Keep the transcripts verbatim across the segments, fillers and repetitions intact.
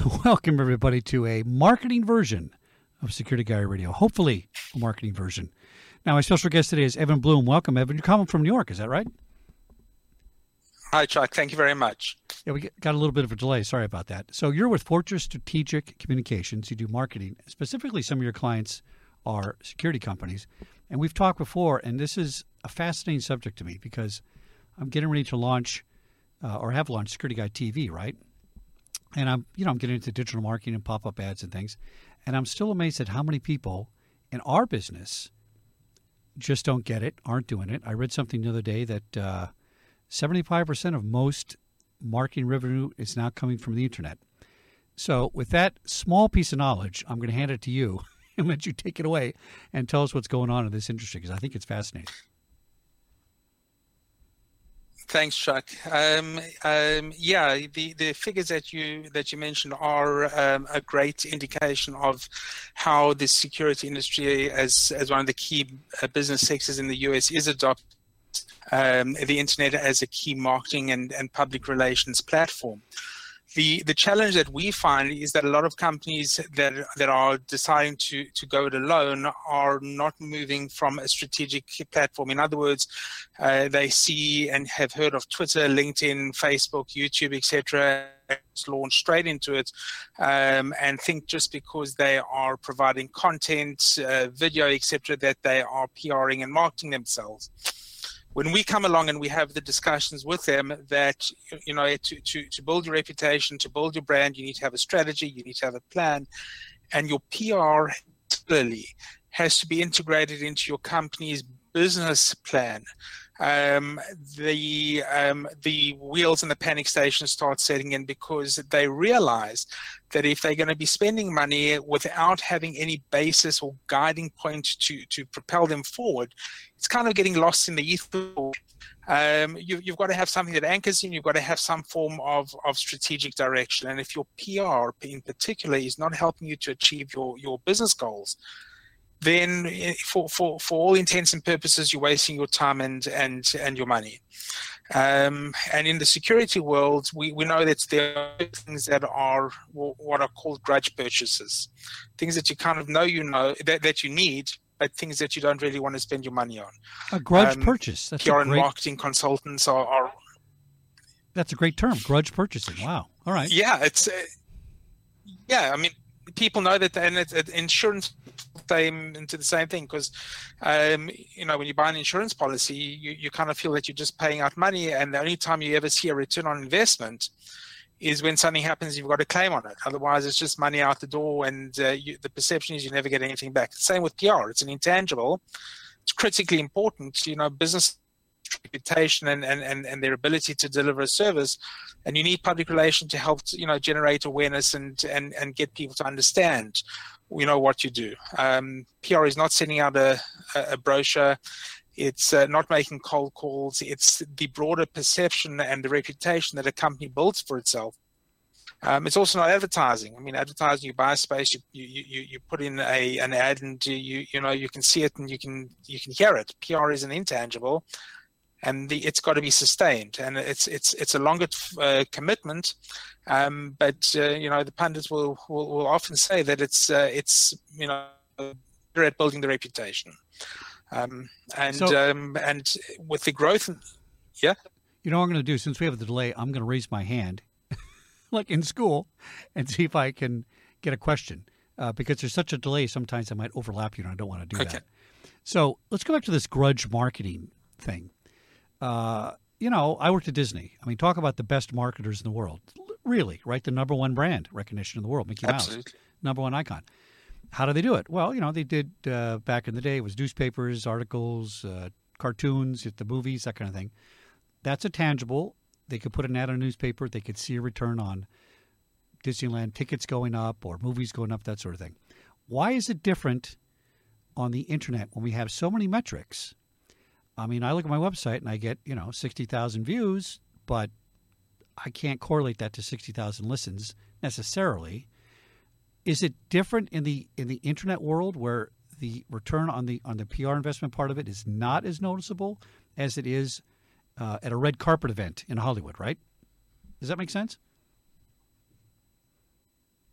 Welcome, everybody, to a marketing version of Security Guy Radio. Hopefully, a marketing version. Now, my special guest today is Evan Bloom. Welcome, Evan. You're coming from New York, is that right? Hi, Chuck. Thank you very much. Yeah, we got a little bit of a delay. Sorry about that. So you're with Fortress Strategic Communications. You do marketing. Specifically, some of your clients are security companies. And we've talked before, and this is a fascinating subject to me because I'm getting ready to launch uh, or have launched Security Guy T V, right? And I'm, you know, I'm getting into digital marketing and pop-up ads and things. And I'm still amazed at how many people in our business just don't get it, aren't doing it. I read something the other day that uh, seventy-five percent of most marketing revenue is now coming from the internet. So with that small piece of knowledge, I'm going to hand it to you and let you take it away and tell us what's going on in this industry because I think it's fascinating. Thanks, Chuck. Um, um, yeah, the, the figures that you that you mentioned are um, a great indication of how the security industry, as as one of the key uh, business sectors in the U S, is adopting um, the internet as a key marketing and, and public relations platform. The the challenge that we find is that a lot of companies that that are deciding to to go it alone are not moving from a strategic platform. In other words, uh, they see and have heard of Twitter, LinkedIn, Facebook, YouTube, et cetera, launch straight into it, um, and think just because they are providing content, uh, video, et cetera, that they are PRing and marketing themselves. When we come along and we have the discussions with them that, you know, to, to, to build your reputation, to build your brand, you need to have a strategy, you need to have a plan, and your P R particularly has to be integrated into your company's business plan. Um, the um, the wheels and the panic stations start setting in because they realize that if they're going to be spending money without having any basis or guiding point to to propel them forward, it's kind of getting lost in the ether. Um, you, you've got to have something that anchors you. You've got to have some form of, of strategic direction. And if your P R in particular is not helping you to achieve your, your business goals, then for, for, for all intents and purposes, you're wasting your time and and, and your money. Um, and in the security world, we, we know that there are things that are what are called grudge purchases, things that you kind of know you know that, that you need, but things that you don't really want to spend your money on. A grudge um, purchase. That's P R a great... and marketing consultants are, are. That's a great term, grudge purchasing. Wow. All right. Yeah, it's. Uh, yeah, I mean, people know that, and it's, uh, insurance same into the same thing because, um, you know, when you buy an insurance policy, you, you kind of feel that you're just paying out money, and the only time you ever see a return on investment is when something happens, you've got a claim on it. Otherwise, it's just money out the door, and uh, you, the perception is you never get anything back. Same with P R. It's an intangible. It's critically important. You know, business reputation and, and, and, and their ability to deliver a service, and you need public relations to help, you know, generate awareness and, and, and get people to understand, you know, what you do. Um, P R is not sending out a, a brochure. It's uh, not making cold calls. It's the broader perception and the reputation that a company builds for itself. Um, it's also not advertising. I mean, advertising, you buy a space, you you you, you put in a an ad, and you you know you can see it and you can you can hear it. P R is an intangible, and the, it's got to be sustained, and it's it's it's a longer uh, commitment. Um, but uh, you know, the pundits will, will will often say that it's uh, it's you know better at building the reputation. Um, and so, um, and with the growth, yeah. You know what I'm going to do? Since we have the delay, I'm going to raise my hand, like in school, and see if I can get a question. Uh, because there's such a delay, sometimes I might overlap you, and I don't want to do okay. that. So let's go back to this grudge marketing thing. Uh, you know, I worked at Disney. I mean, talk about the best marketers in the world. Really, right? The number one brand recognition in the world, Mickey Mouse, Absolutely. Number one icon. How do they do it? Well, you know, they did uh, back in the day, it was newspapers, articles, uh, cartoons, the movies, that kind of thing. That's a tangible. They could put an ad in a newspaper. They could see a return on Disneyland tickets going up or movies going up, that sort of thing. Why is it different on the internet when we have so many metrics? I mean, I look at my website and I get, you know, sixty thousand views, but I can't correlate that to sixty thousand listens necessarily. Is it different in the in the internet world where the return on the on the P R investment part of it is not as noticeable as it is uh, at a red carpet event in Hollywood, right? Does that make sense?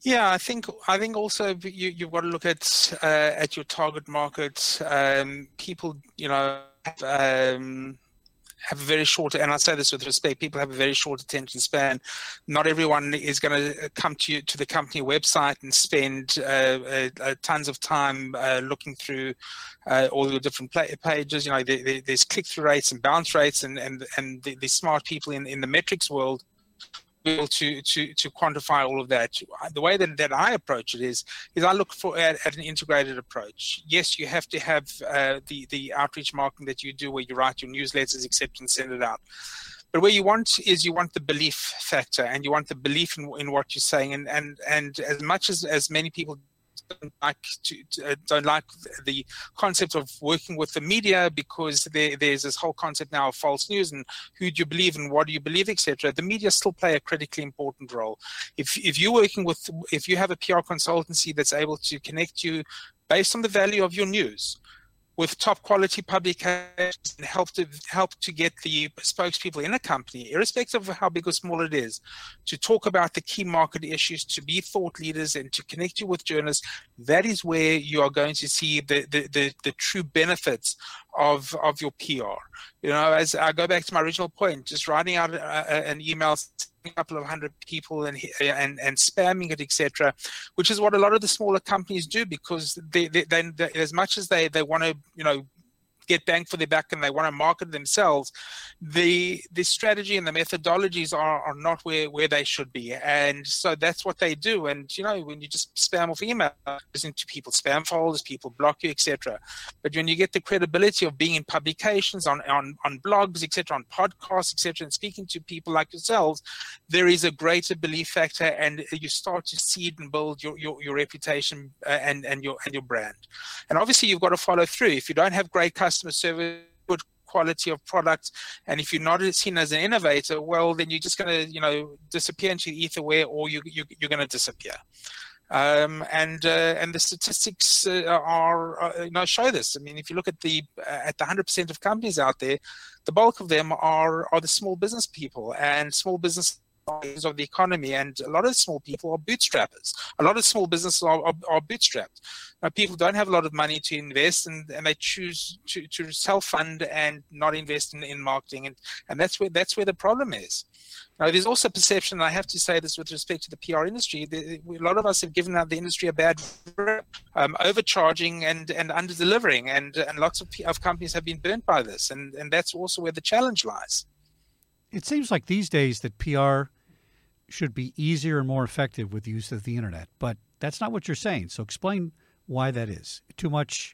Yeah, I think I think also you you've got to look at uh, at your target market. Um, people, you know, have, um, have a very short, and I say this with respect, people have a very short attention span. Not everyone is going to come to you, to the company website and spend uh, uh, uh, tons of time uh, looking through uh, all the different pages. You know, there, there, there's click-through rates and bounce rates, and and and the, the smart people in in the metrics world able to to to quantify all of that. The way that, that I approach it is is I look for at, at an integrated approach. Yes, you have to have uh, the the outreach marketing that you do, where you write your newsletters, et cetera, and send it out. But where you want is you want the belief factor, and you want the belief in, in what you're saying. And and and as much as as many people don't like to, to uh, don't like the concept of working with the media, because there, there's this whole concept now of false news and who do you believe and what do you believe, et cetera. The media still play a critically important role. If if you're working with, if you have a P R consultancy that's able to connect you based on the value of your news with top quality publications and help to help to get the spokespeople in a company, irrespective of how big or small it is, to talk about the key market issues, to be thought leaders, and to connect you with journalists, that is where you are going to see the the the, the true benefits of of your P R. You know, as I go back to my original point, just writing out a, a, an email, a couple of hundred people and and and spamming it, et cetera, which is what a lot of the smaller companies do, because they, they, they, they as much as they they want to, you know, get bang for their buck and they want to market themselves, the the strategy and the methodologies are, are not where, where they should be. And so that's what they do. And, you know, when you just spam off email, goes into people's spam folders, people block you, et cetera. But when you get the credibility of being in publications, on, on, on blogs, et cetera, on podcasts, et cetera, and speaking to people like yourselves, there is a greater belief factor, and you start to seed and build your, your, your reputation uh, and, and, your, and your brand. And obviously you've got to follow through. If you don't have great customers, customer service, good quality of product, and if you're not seen as an innovator, well, then you're just going to, you know, disappear into the ether, where, or you, you you're going to disappear. Um, and uh, and the statistics uh, are, uh, you know, show this. I mean, if you look at the uh, at the one hundred percent of companies out there, the bulk of them are are the small business people, and small business of the economy, and a lot of small people are bootstrappers. A lot of small businesses are, are, are bootstrapped. Now, people don't have a lot of money to invest, and, and they choose to, to self-fund and not invest in, in marketing, and, and that's where that's where the problem is. Now, there's also perception, and I have to say this with respect to the P R industry, that a lot of us have given out the industry a bad um, overcharging and, and under-delivering, and, and lots of, of companies have been burnt by this, and, and that's also where the challenge lies. It seems like these days that P R should be easier and more effective with the use of the internet, but that's not what you're saying. So explain why that is. Too much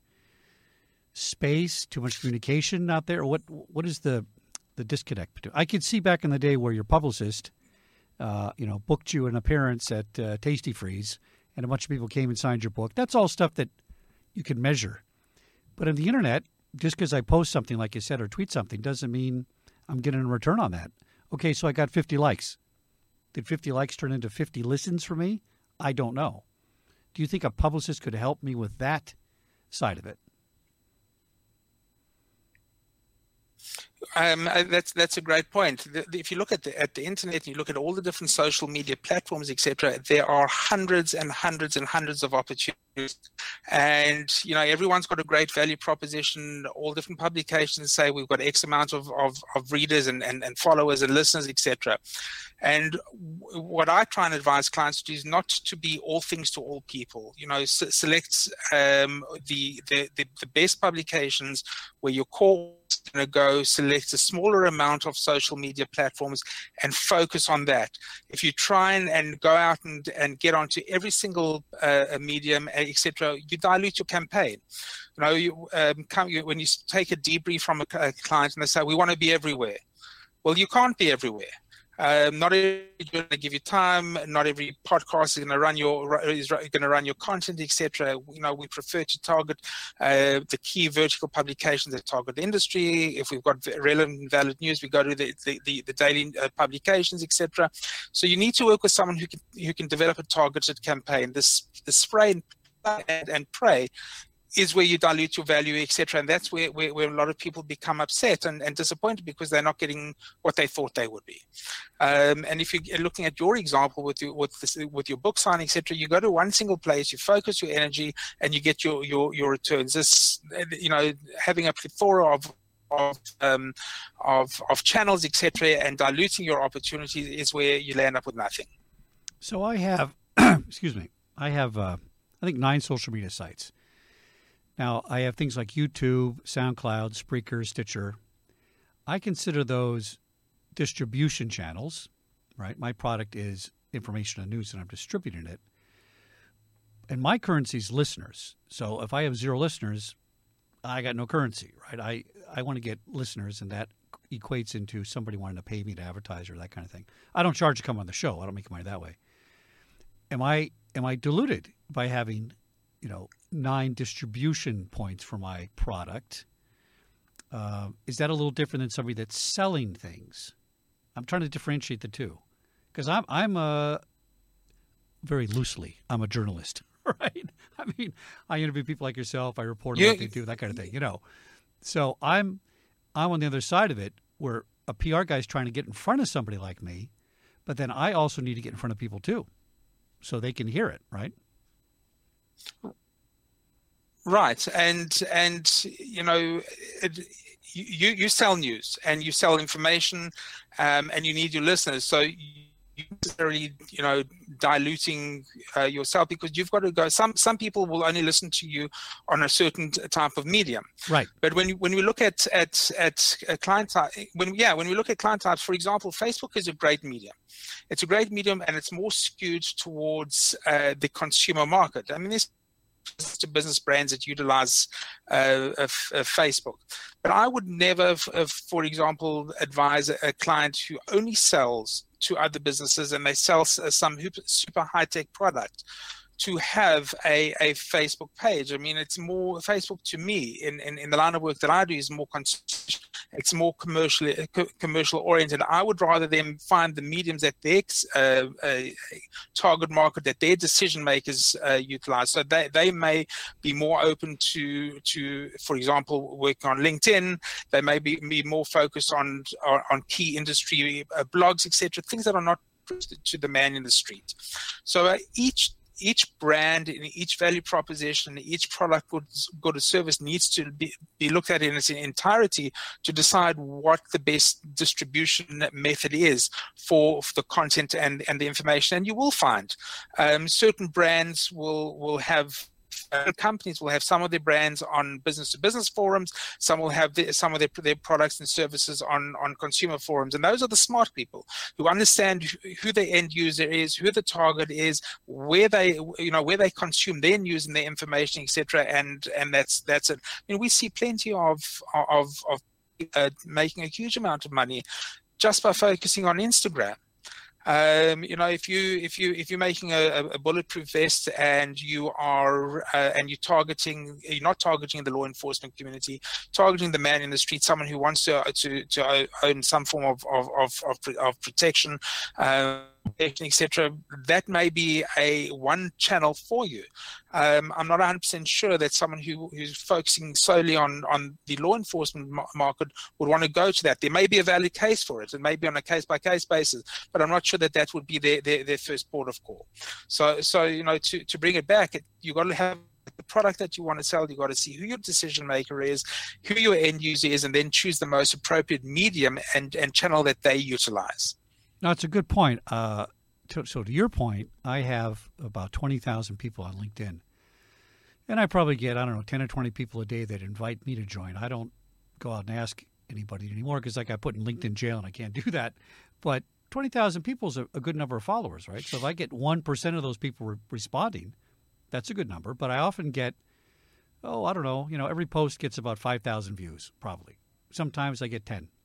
space, too much communication out there? What what is the the disconnect between? I could see back in the day where your publicist, uh, you know, booked you an appearance at uh, Tasty Freeze, and a bunch of people came and signed your book. That's all stuff that you can measure. But on the internet, just because I post something, like you said, or tweet something, doesn't mean I'm getting a return on that. Okay, so I got fifty likes. Did fifty likes turn into fifty listens for me? I don't know. Do you think a publicist could help me with that side of it? Um, that's that's a great point. The, the, if you look at the at the internet, and you look at all the different social media platforms, et cetera, there are hundreds and hundreds and hundreds of opportunities. And you know, everyone's got a great value proposition. All different publications say we've got X amount of of, of readers and, and and followers and listeners, et cetera. And what I try and advise clients to do is not to be all things to all people. You know, s- select um, the, the the the best publications where your core going to go, select a smaller amount of social media platforms and focus on that. If you try and, and go out and, and get onto every single uh, medium, et cetera, you dilute your campaign. You know, you, um, come, you, when you take a debrief from a, a client and they say, we want to be everywhere. Well, you can't be everywhere. Um, not every going to give you time. Not every podcast is going to run your is going to run your content, et cetera. You know, we prefer to target uh, the key vertical publications that target the industry. If we've got relevant and valid news, we go to the the, the, the daily uh, publications, et cetera. So you need to work with someone who can who can develop a targeted campaign. This the spray and, and pray is where you dilute your value, et cetera. And that's where, where, where a lot of people become upset and, and disappointed because they're not getting what they thought they would be. Um, and if you're looking at your example with your, with, this, with your book signing, et cetera, you go to one single place, you focus your energy, and you get your, your, your returns. This, you know, having a plethora of Of, um, of of channels, et cetera, and diluting your opportunities is where you land up with nothing. So I have, excuse me, I have, uh, I think, nine social media sites. Now, I have things like YouTube, SoundCloud, Spreaker, Stitcher. I consider those distribution channels, right? My product is information and news, and I'm distributing it. And my currency is listeners. So if I have zero listeners, I got no currency, right? I, I want to get listeners, and that equates into somebody wanting to pay me to advertise or that kind of thing. I don't charge to come on the show. I don't make money that way. Am I am I diluted by having, you know, nine distribution points for my product? Uh, is that a little different than somebody that's selling things? I'm trying to differentiate the two, because I'm I'm a very loosely I'm a journalist, right? I mean, I interview people like yourself. I report on what they do, that kind of thing, you know. So I'm I'm on the other side of it, where a P R guy is trying to get in front of somebody like me, but then I also need to get in front of people too, so they can hear it, right? Right, and and you know, it, you you sell news and you sell information, um, and you need your listeners. So you necessarily, you know, diluting uh, yourself, because you've got to go. Some some people will only listen to you on a certain type of medium, right? But when you, when we look at at at a client type, when yeah, when we look at client types, for example, Facebook is a great medium. It's a great medium, and it's more skewed towards uh, the consumer market. I mean, there's to business brands that utilize uh, uh, Facebook, but I would never, uh, for example, advise a client who only sells to other businesses and they sell some super high-tech product to have a, a Facebook page. I mean, it's more, Facebook to me, in, in, in the line of work that I do, is more it's more commercially commercial oriented. I would rather them find the mediums that their uh, uh, target market, that their decision makers uh, utilize. So they, they may be more open to, to, for example, working on LinkedIn. They may be, be more focused on, on, on key industry uh, blogs, et cetera, things that are not to the man in the street. So uh, each Each brand, each value proposition, each product, good, good or service needs to be, be looked at in its entirety to decide what the best distribution method is for, for the content and, and the information. And you will find um, certain brands will, will have Uh, companies will have some of their brands on business-to-business forums. Some will have the, some of their, their products and services on, on consumer forums. And those are the smart people who understand who, who their end user is, who the target is, where they, you know, where they consume their news and their information, et cetera. And and that's that's it. I mean, we see plenty of of of uh, making a huge amount of money just by focusing on Instagram. Um, you know, if you if you if you're making a, a bulletproof vest and you are uh, and you're targeting, you're not targeting the law enforcement community, targeting the man in the street, someone who wants to to, to own some form of of of, of, of protection, uh, et cetera. That may be a one channel for you. Um, I'm not one hundred percent sure that someone who, who's focusing solely on, on the law enforcement market would want to go to that. There may be a valid case for it. It may be on a case-by-case basis, but I'm not sure that that would be their, their, their first port of call. So, so you know, to, to bring it back, it, you've got to have the product that you want to sell. You've got to see who your decision maker is, who your end user is, and then choose the most appropriate medium and, and channel that they utilize. No, it's a good point. Uh, to, so to your point, I have about twenty thousand people on LinkedIn. And I probably get, I don't know, ten or twenty people a day that invite me to join. I don't go out and ask anybody anymore because I got put in LinkedIn jail and I can't do that. But twenty thousand people is a, a good number of followers, right? So if I get one percent of those people re- responding, that's a good number. But I often get, oh, I don't know, you know, every post gets about five thousand views, probably. Sometimes I get ten.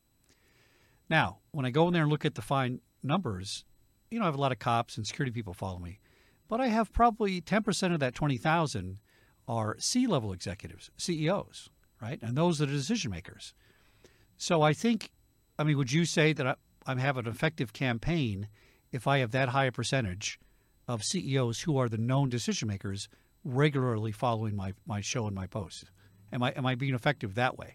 Now, when I go in there and look at the fine numbers, you know, I have a lot of cops and security people follow me. But I have probably ten percent of that twenty thousand are C-level executives, C E Os, right? And those are the decision makers. So I think, I mean, would you say that I, I have an effective campaign if I have that high a percentage of C E Os who are the known decision makers regularly following my, my show and my posts? Am I am I being effective that way?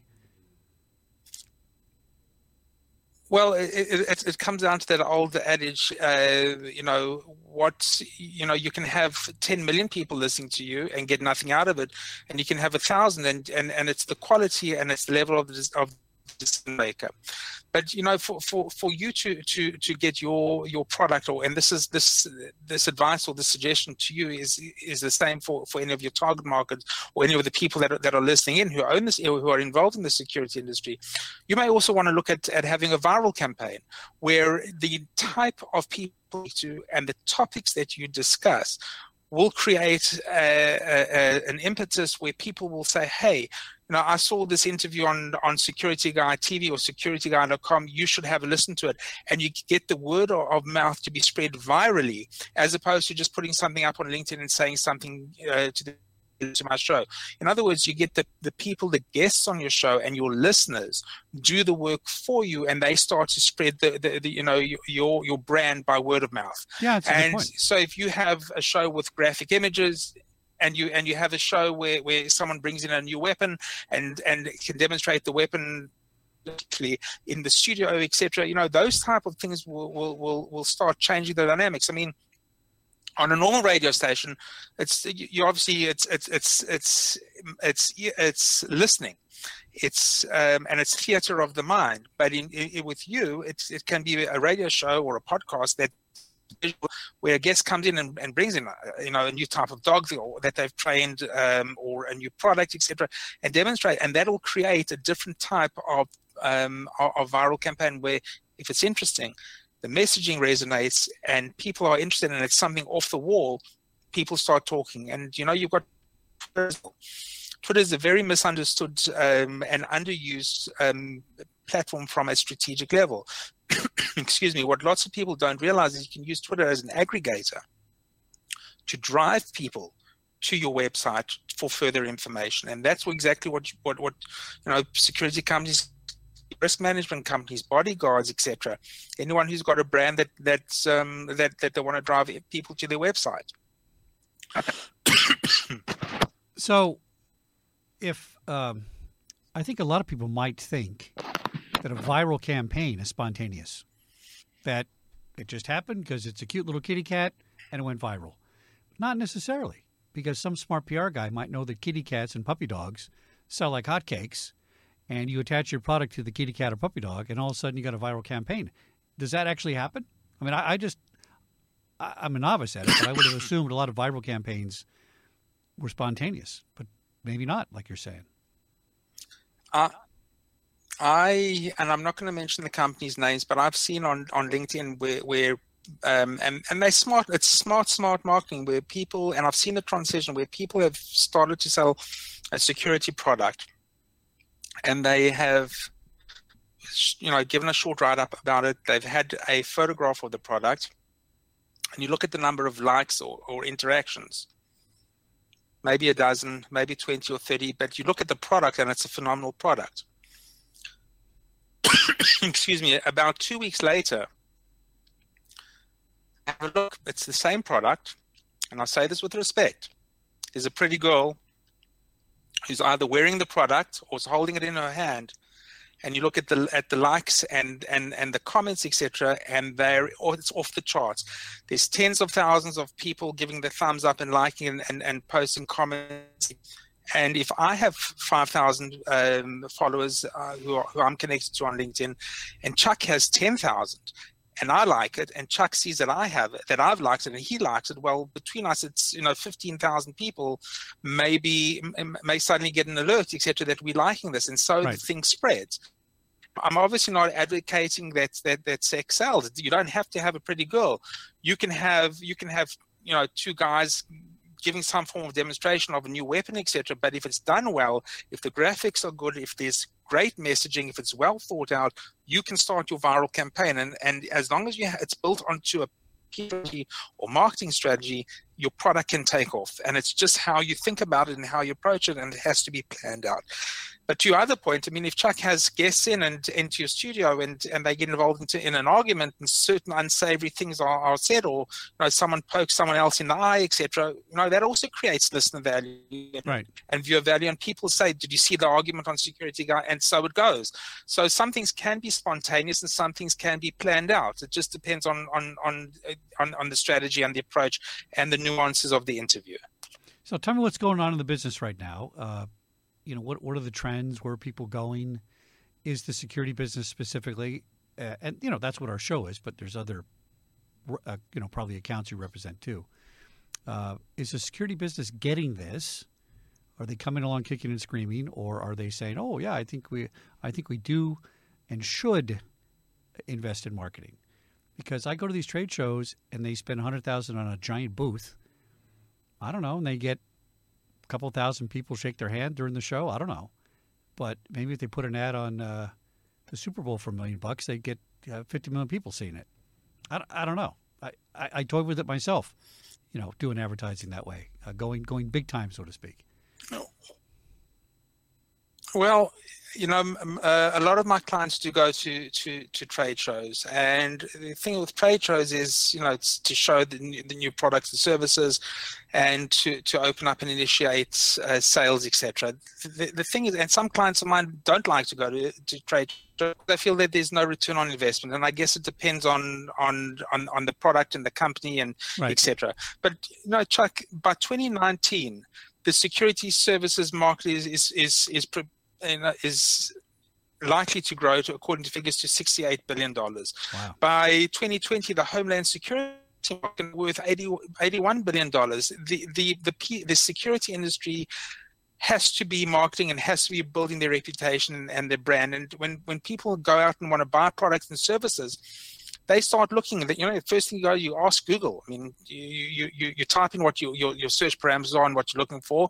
Well, it, it, it comes down to that old adage, uh, you know, what, you know, you can have ten million people listening to you and get nothing out of it, and you can have a thousand, and, and, and it's the quality and it's the level of the, of the decision maker. But, you know, for, for, for you to, to, to get your, your product, or, and this is this, this advice or this suggestion to you is, is the same for, for any of your target markets or any of the people that are, that are listening in who own this, who are involved in the security industry. You may also want to look at, at having a viral campaign where the type of people to, and the topics that you discuss will create a, a, an impetus where people will say, hey, you know, I saw this interview on, on Security Guy T V or security guy dot com. You should have a listen to it. And you get the word of mouth to be spread virally, as opposed to just putting something up on LinkedIn and saying something uh, to the to my show. In other words, you get the, the people, the guests on your show and your listeners do the work for you, and they start to spread the, the, the you know, your your brand by word of mouth. Yeah, that's a good and point. So if you have a show with graphic images, and you and you have a show where, where someone brings in a new weapon and, and can demonstrate the weapon in the studio, et cetera, you know, those type of things will, will, will, will start changing the dynamics. I mean, on a normal radio station, it's you obviously it's it's it's it's it's it's listening, it's um, and it's theater of the mind. But in, in with you, it's it can be a radio show or a podcast that where a guest comes in and, and brings in you know a new type of dog or that they've trained um, or a new product, et cetera, and demonstrate, and that will create a different type of um, of, of viral campaign where if it's interesting, the messaging resonates and people are interested and it's something off the wall, people start talking. And, you know, you've got Twitter. Twitter is a very misunderstood um, and underused um, platform from a strategic level. Excuse me. What lots of people don't realize is you can use Twitter as an aggregator to drive people to your website for further information. And that's exactly what, what, what you know, security companies, risk management companies, bodyguards, et cetera. Anyone who's got a brand that that's um, that that they want to drive people to their website. So, if um, I think a lot of people might think that a viral campaign is spontaneous, that it just happened because it's a cute little kitty cat and it went viral. Not necessarily, because some smart P R guy might know that kitty cats and puppy dogs sell like hotcakes, and you attach your product to the kitty cat or puppy dog, and all of a sudden you got a viral campaign. Does that actually happen? I mean, I, I just, I, I'm a novice at it, but I would have assumed a lot of viral campaigns were spontaneous, but maybe not, like you're saying. Uh, I, and I'm not going to mention the company's names, but I've seen on, on LinkedIn where, where um, and, and they smart, it's smart, smart marketing where people, and I've seen the transition where people have started to sell a security product, and they have, you know, given a short write-up about it. They've had a photograph of the product, and you look at the number of likes or, or interactions, maybe a dozen, maybe twenty or thirty, but you look at the product and it's a phenomenal product. Excuse me, about two weeks later, have a look, it's the same product, and I say this with respect. There's a pretty girl who's either wearing the product or is holding it in her hand, and you look at the at the likes and and and the comments, et cetera, and they're oh, it's off the charts. There's tens of thousands of people giving the thumbs up and liking and and, and posting comments. And if I have five thousand um, followers uh, who, are, who I'm connected to on LinkedIn, and Chuck has ten thousand, and I like it, and Chuck sees that I have it, that I've liked it, and he likes it, well, between us, it's, you know, fifteen thousand people maybe may suddenly get an alert, et cetera, that we're liking this, and so right. the thing spreads. I'm obviously not advocating that that that sex sells. You don't have to have a pretty girl. You can have you can have you know two guys giving some form of demonstration of a new weapon, et cetera. But if it's done well, if the graphics are good, if there's great messaging, if it's well thought out, you can start your viral campaign. And and as long as you ha- it's built onto a P R or marketing strategy, your product can take off. And it's just how you think about it and how you approach it, and it has to be planned out. But to your other point, I mean, if Chuck has guests in and into your studio and, and they get involved into, in an argument and certain unsavory things are, are said, or you know, someone pokes someone else in the eye, et cetera, you know, that also creates listener value and, right. and viewer value. And people say, "Did you see the argument on Security Guy?" And so it goes. So some things can be spontaneous and some things can be planned out. It just depends on on on on, on the strategy and the approach and the nuances of the interview. So tell me what's going on in the business right now. Uh, You know, what what are the trends? Where are people going? Is the security business specifically, uh, and you know that's what our show is. But there's other, uh, you know, probably accounts you represent too. Uh, is the security business getting this? Are they coming along kicking and screaming, or are they saying, "Oh yeah, I think we, I think we do, and should invest in marketing"? Because I go to these trade shows and they spend a hundred thousand on a giant booth. I don't know, and they get a couple thousand people shake their hand during the show. I don't know. But maybe if they put an ad on uh, the Super Bowl for a million bucks, they'd get uh, fifty million people seeing it. I, I don't know. I, I, I toyed with it myself, you know, doing advertising that way, uh, going going big time, so to speak. Well, you know, uh, a lot of my clients do go to, to, to trade shows, and the thing with trade shows is, you know, it's to show the new, the new products and services, and to, to open up and initiate uh, sales, et cetera. The, the thing is, and some clients of mine don't like to go to, to trade shows. They feel that there's no return on investment, and I guess it depends on on on, on the product and the company and right. et cetera. But you know, Chuck, by twenty nineteen, the security services market is is is is, is likely to grow to, according to figures, to sixty-eight billion dollars. Wow. By twenty twenty, the Homeland Security market worth eighty, eighty-one billion dollars. The, the, the, the security industry has to be marketing and has to be building their reputation and their brand. And when, when people go out and want to buy products and services, they start looking at, you know, the first thing you go, you ask Google. I mean, you, you, you, you type in what you, your, your search parameters are and what you're looking for,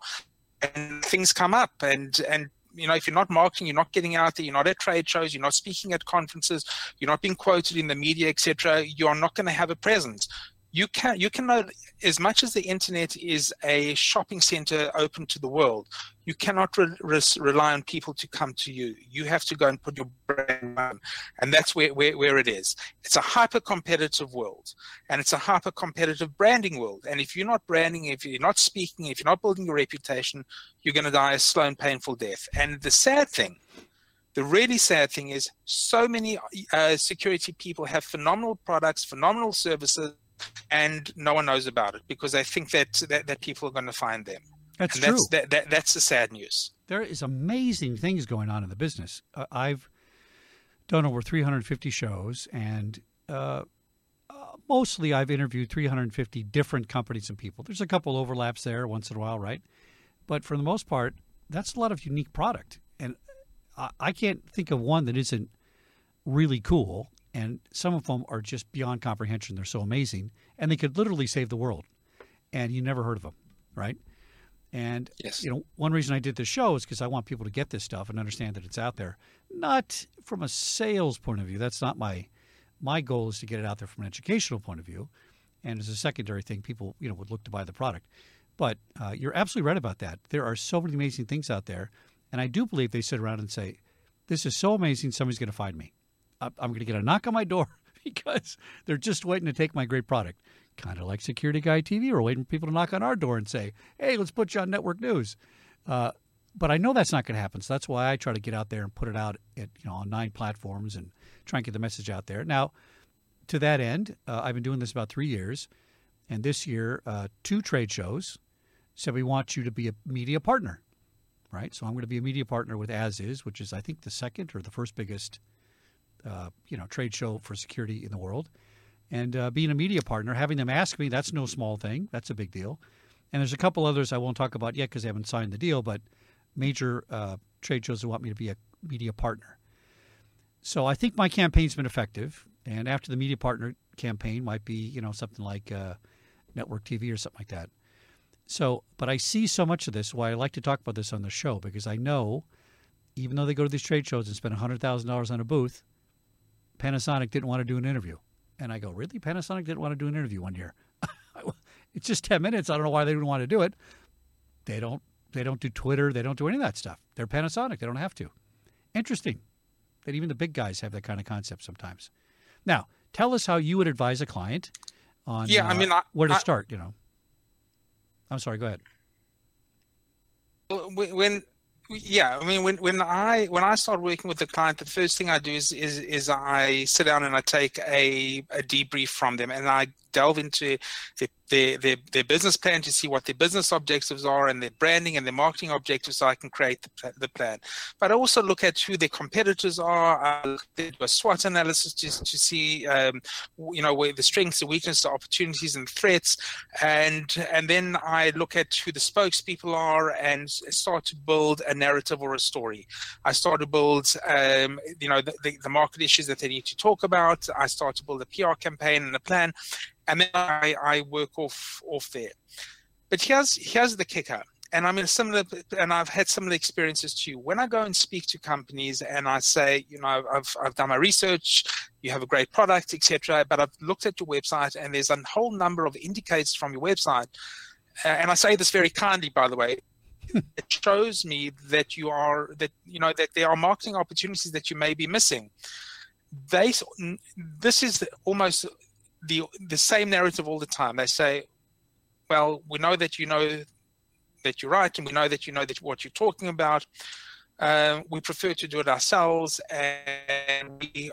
and things come up. And, and, you know, if you're not marketing, you're not getting out there, you're not at trade shows, you're not speaking at conferences, you're not being quoted in the media, et cetera, you're not going to have a presence. You can, you can know, as much as the internet is a shopping center open to the world, you cannot re re rely on people to come to you. You have to go and put your brand on, and that's where, where, where it is. It's a hyper-competitive world, and it's a hyper-competitive branding world. And if you're not branding, if you're not speaking, if you're not building your reputation, you're going to die a slow and painful death. And the sad thing, the really sad thing is so many uh, security people have phenomenal products, phenomenal services, and no one knows about it because they think that that, that people are going to find them. That's and true. That's, that, that, that's the sad news. There is amazing things going on in the business. Uh, I've done over three hundred fifty shows, and uh, uh, mostly I've interviewed three hundred fifty different companies and people. There's a couple overlaps there once in a while, right? But for the most part, that's a lot of unique product. And I, I can't think of one that isn't really cool. And some of them are just beyond comprehension. They're so amazing. And they could literally save the world. And you never heard of them, right? And, yes. you know, one reason I did this show is because I want people to get this stuff and understand that it's out there. Not from a sales point of view. That's not my my goal is to get it out there from an educational point of view. And as a secondary thing, people, you know, would look to buy the product. But uh, you're absolutely right about that. There are so many amazing things out there. And I do believe they sit around and say, this is so amazing, somebody's going to find me. I'm going to get a knock on my door because they're just waiting to take my great product. Kind of like Security Guy T V. We're waiting for people to knock on our door and say, hey, let's put you on network news. Uh, but I know that's not going to happen. So that's why I try to get out there and put it out at, you know, on nine platforms and try and get the message out there. Now, to that end, uh, I've been doing this about three years. And this year, uh, two trade shows said we want you to be a media partner, right? So I'm going to be a media partner with As Is, which is, I think, the second or the first biggest Uh, you know, trade show for security in the world. And uh, being a media partner, having them ask me, that's no small thing. That's a big deal. And there's a couple others I won't talk about yet because they haven't signed the deal, but major uh, trade shows that want me to be a media partner. So I think my campaign's been effective. And after the media partner campaign might be, you know, something like uh, network T V or something like that. So, but I see so much of this, why I like to talk about this on the show, because I know even though they go to these trade shows and spend one hundred thousand dollars on a booth, Panasonic didn't want to do an interview. And I go, really? Panasonic didn't want to do an interview one year. It's just ten minutes. I don't know why they didn't want to do it. They don't They don't do Twitter. They don't do any of that stuff. They're Panasonic. They don't have to. Interesting that even the big guys have that kind of concept sometimes. Now, tell us how you would advise a client on yeah, uh, I mean, I, where to I, start, you know. I'm sorry, go ahead. When, yeah, I mean, when, when I when I start working with the client, the first thing I do is is, is I sit down and I take a, a debrief from them, and I delve into the, their, their their business plan to see what their business objectives are and their branding and their marketing objectives, so I can create the, the plan. But I also look at who their competitors are. I look at a SWOT analysis to, to see, um, you know, where the strengths, the weaknesses, the opportunities and threats. And, and then I look at who the spokespeople are and start to build a narrative or a story. I start to build, um, you know, the, the, the market issues that they need to talk about. I start to build a P R campaign and a plan. And then I, I work off off there. But here's here's the kicker. And I'm in a similar, and I've had similar experiences too. When I go and speak to companies and I say, you know, I've I've done my research, you have a great product, et cetera, but I've looked at your website and there's a whole number of indicators from your website. Uh, and I say this very kindly, by the way. It shows me that you are that you know that there are marketing opportunities that you may be missing. They this is almost the the same narrative all the time. They say, well, we know that you know that you're right, and we know that you know that what you're talking about. Uh, we prefer to do it ourselves, and we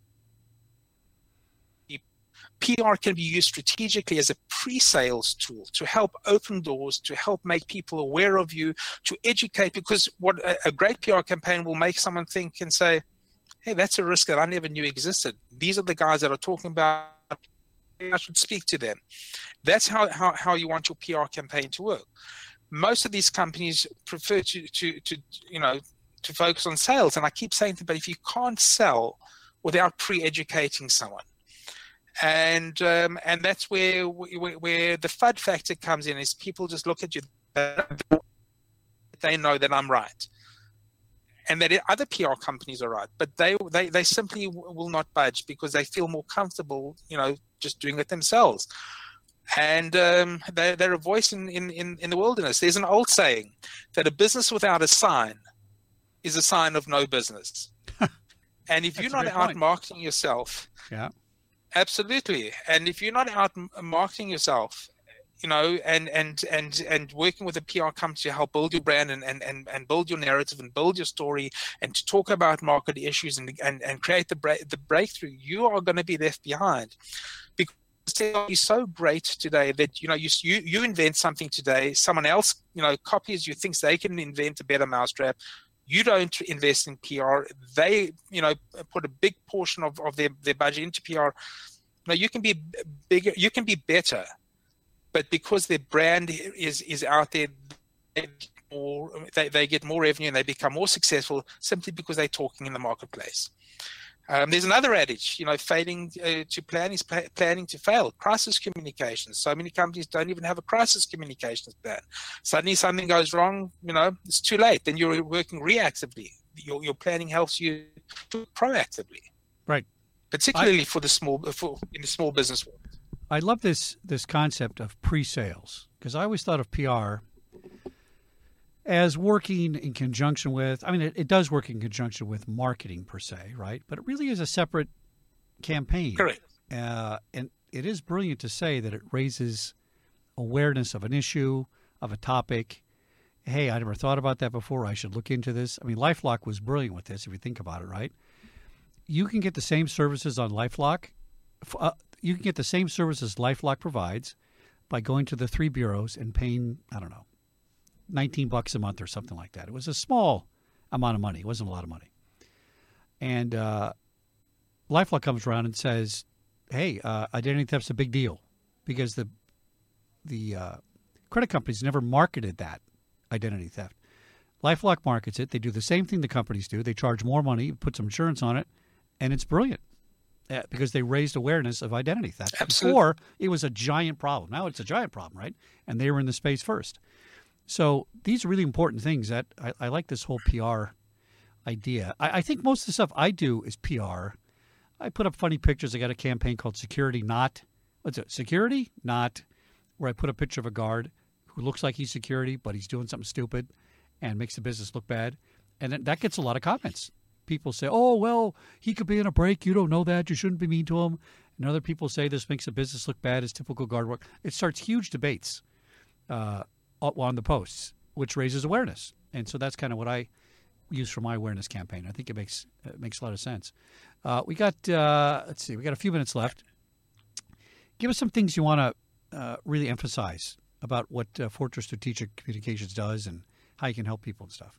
P R can be used strategically as a pre-sales tool to help open doors, to help make people aware of you, to educate, because what a, a great P R campaign will make someone think and say, hey, that's a risk that I never knew existed. These are the guys that are talking about, I should speak to them. That's how, how, how you want your P R campaign to work. Most of these companies prefer to, to, to, you know, to focus on sales. And I keep saying to them, but if you can't sell without pre-educating someone, And um, and that's where, where where the FUD factor comes in, is people just look at you, they know that I'm right, and that other P R companies are right, but they they they simply will not budge because they feel more comfortable, you know, just doing it themselves. And um, they, they're a voice in, in, in, in the wilderness. There's an old saying that a business without a sign is a sign of no business. And if you're not out point. marketing yourself, yeah. Absolutely. And if you're not out marketing yourself, you know, and and and and working with a P R company to help build your brand and and and, and build your narrative and build your story and to talk about market issues and and, and create the break, the breakthrough, you are going to be left behind. Because technology is so great today that, you know, you you you invent something today, someone else, you know, copies you, thinks they can invent a better mousetrap. You don't invest in P R. They, you know, put a big portion of, of their, their budget into P R. Now, you can be bigger, you can be better, but because their brand is is out there, they get more, they, they get more revenue and they become more successful simply because they're talking in the marketplace. Um, there's another adage, you know, failing uh, to plan is pl- planning to fail. Crisis communications. So many companies don't even have a crisis communications plan. Suddenly something goes wrong, you know, it's too late. Then you're working reactively. Your, your planning helps you to proactively. Right. Particularly I, for the small, for in the small business world. I love this this concept of pre-sales, because I always thought of P R as working in conjunction with, I mean, it, it does work in conjunction with marketing per se, right? But it really is a separate campaign. Correct. Uh, and it is brilliant to say that it raises awareness of an issue, of a topic. Hey, I never thought about that before. I should look into this. I mean, LifeLock was brilliant with this, if you think about it, right? You can get the same services on LifeLock. Uh, you can get the same services LifeLock provides by going to the three bureaus and paying, I don't know, nineteen bucks a month or something like that. It was a small amount of money. It wasn't a lot of money. And uh, LifeLock comes around and says, hey, uh, identity theft's a big deal, because the the uh, credit companies never marketed that identity theft. LifeLock markets it. They do the same thing the companies do. They charge more money, put some insurance on it, and it's brilliant uh, because they raised awareness of identity theft. Absolutely. Before, it was a giant problem. Now it's a giant problem, right? And they were in the space first. So these are really important things that I, I like this whole P R idea. I, I think most of the stuff I do is P R. I put up funny pictures. I got a campaign called Security Not. What's it? Security Not, where I put a picture of a guard who looks like he's security, but he's doing something stupid and makes the business look bad. And that gets a lot of comments. People say, oh, well, he could be in a break. You don't know that. You shouldn't be mean to him. And other people say this makes the business look bad. It's typical guard work. It starts huge debates uh, on the posts, which raises awareness. And so that's kind of what I use for my awareness campaign. I think it makes it makes a lot of sense. Uh, we got, uh, let's see, we got a few minutes left. Give us some things you want to uh, really emphasize about what uh, Fortress Strategic Communications does and how you can help people and stuff.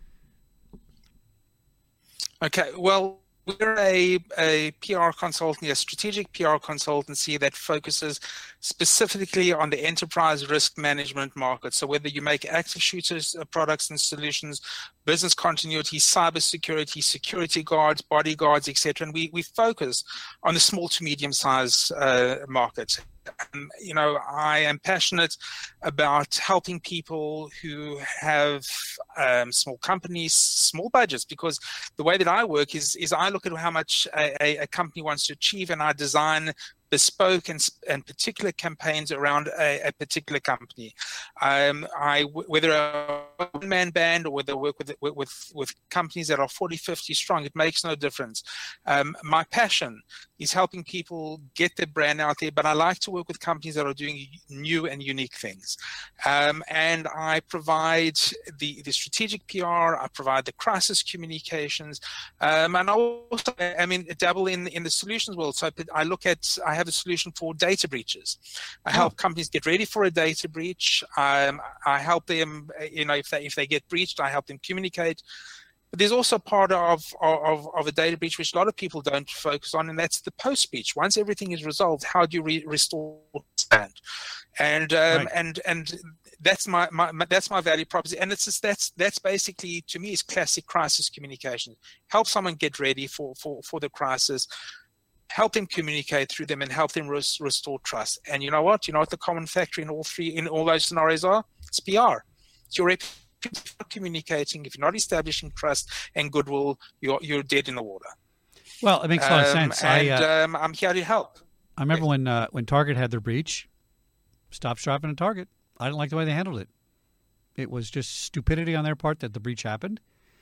Okay, well, we're a, a P R consultancy, a strategic P R consultancy that focuses specifically on the enterprise risk management market. So whether you make active shooters uh, products and solutions, business continuity, cybersecurity, security guards, bodyguards, et cetera, and we, we focus on the small to medium size uh, market. Um, you know, I am passionate about helping people who have um, small companies, small budgets, because the way that I work is, is I look at how much a, a company wants to achieve, and I design bespoke and, and particular campaigns around a, a particular company. Um, I, whether a one-man band or whether I work with, with, with companies that are forty, fifty strong, it makes no difference. Um, my passion is helping people get their brand out there, but I like to work with companies that are doing new and unique things. Um, and I provide the, the strategic P R, I provide the crisis communications, um, and I also, I mean, dabble in, in the solutions world. So I look at, I have a solution for data breaches. I help oh. companies get ready for a data breach. Um, I help them, you know, if they if they get breached, I help them communicate. But there's also part of, of, of a data breach which a lot of people don't focus on, and that's the post-breach. Once everything is resolved, how do you re- restore stand? And um, right. and and that's my, my, my that's my value proposition. And it's just, that's that's basically, to me, is classic crisis communication. Help someone get ready for for for the crisis. Help them communicate through them, and help them res- restore trust. And you know what? You know what the common factor in all three, in all those scenarios are? It's P R. It's your reputation. If you're not communicating, if you're not establishing trust and goodwill, you're you're dead in the water. Well, it makes a lot of um, sense. And I, uh, um, I'm here to help. I remember when uh, when Target had their breach, stopped shopping at Target. I didn't like the way they handled it. It was just stupidity on their part that the breach happened.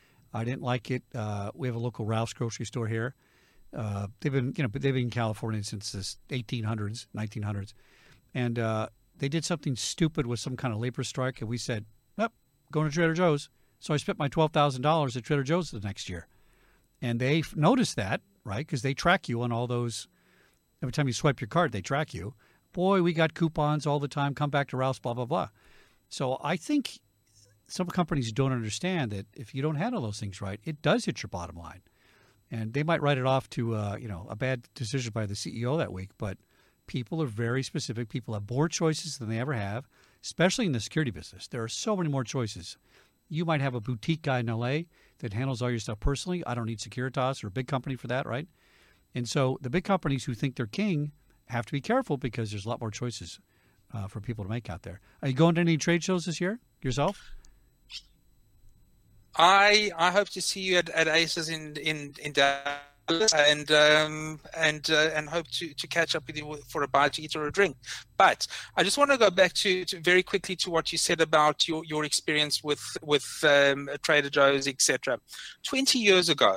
I didn't like it. Uh, we have a local Ralph's grocery store here. Uh, they've been, you know, they've been in California since the eighteen hundreds, nineteen hundreds, and uh, they did something stupid with some kind of labor strike, and we said, "Nope, going to Trader Joe's." So I spent my twelve thousand dollars at Trader Joe's the next year, and they f- noticed that, right? Because they track you on all those. Every time you swipe your card, they track you. Boy, we got coupons all the time. Come back to Ralph's, blah blah blah. So I think some companies don't understand that if you don't handle those things right, it does hit your bottom line. And they might write it off to, uh, you know, a bad decision by the C E O that week. But people are very specific. People have more choices than they ever have, especially in the security business. There are so many more choices. You might have a boutique guy in L A that handles all your stuff personally. I don't need Securitas or a big company for that, right? And so the big companies who think they're king have to be careful because there's a lot more choices uh, for people to make out there. Are you going to any trade shows this year yourself? I I hope to see you at, at ACES in in in Dallas, and um, and uh, and hope to, to catch up with you for a bite to eat or a drink. But I just want to go back to, to very quickly to what you said about your, your experience with with um, Trader Joe's, et cetera. Twenty years ago,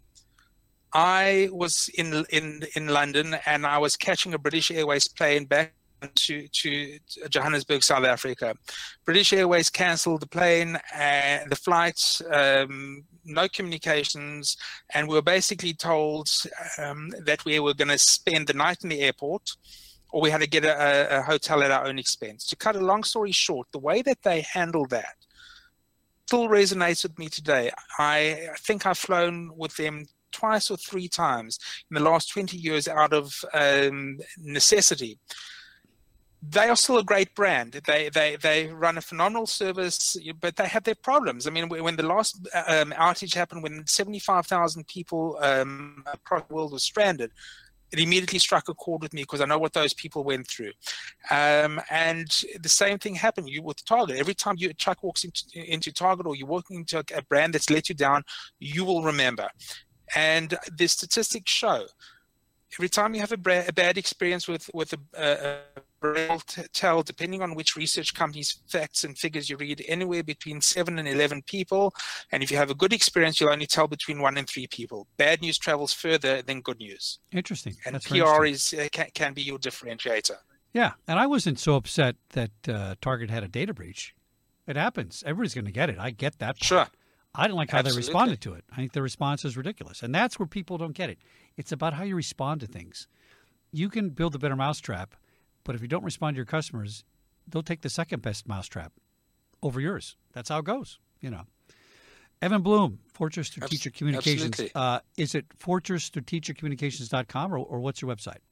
I was in in in London, and I was catching a British Airways plane back to to Johannesburg, South Africa. British Airways cancelled the plane and the flights, um, no communications, and we were basically told um, that we were going to spend the night in the airport, or we had to get a, a hotel at our own expense. To cut a long story short, the way that they handled that still resonates with me today. I, I think I've flown with them twice or three times in the last twenty years out of um, necessity. They are still a great brand. They they they run a phenomenal service, but they have their problems. I mean, when the last um, outage happened, when seventy-five thousand people um, across the world were stranded, it immediately struck a chord with me because I know what those people went through. Um, and the same thing happened you with Target. Every time you, a truck walks into, into Target, or you're walking into a, a brand that's let you down, you will remember. And the statistics show every time you have a, bra- a bad experience with with a, a able to tell, depending on which research company's facts and figures you read, anywhere between seven and eleven people. And if you have a good experience, you'll only tell between one and three people. Bad news travels further than good news. Interesting. And That's P R is uh, can, can be your differentiator. Yeah, and I wasn't so upset that uh, Target had a data breach. It happens. Everybody's going to get it. I get that part. Sure. I didn't like how Absolutely. they responded to it. I think the response is ridiculous. And that's where people don't get it. It's about how you respond to things. You can build a better mousetrap, but if you don't respond to your customers, they'll take the second best mousetrap over yours. That's how it goes, you know. Evan Bloom, Fortress Strategic Communications. Uh, is it fortress strategic communications dot com or, or what's your website?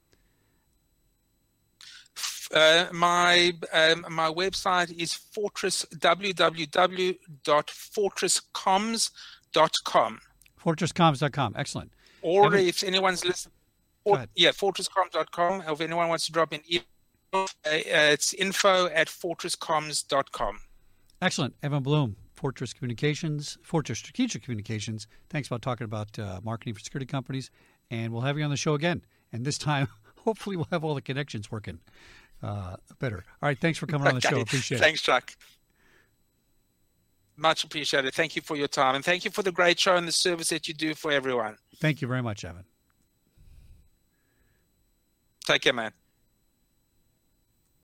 Uh, my um, my website is fortress w w w dot fortress comms dot com. fortress comms dot com. Excellent. Or Evan, if anyone's listening, or, yeah, fortress comms dot com. Or if anyone wants to drop in email, uh, it's info at fortress comms dot com. Excellent. Evan Bloom, Fortress Communications, Fortress Strategic Communications. Thanks about talking about uh, marketing for security companies. And we'll have you on the show again. And this time, hopefully, we'll have all the connections working uh, better. All right. Thanks for coming on the Okay. show. Appreciate Thanks, it. Chuck. Much appreciated. Thank you for your time. And thank you for the great show and the service that you do for everyone. Thank you very much, Evan. Take care, man.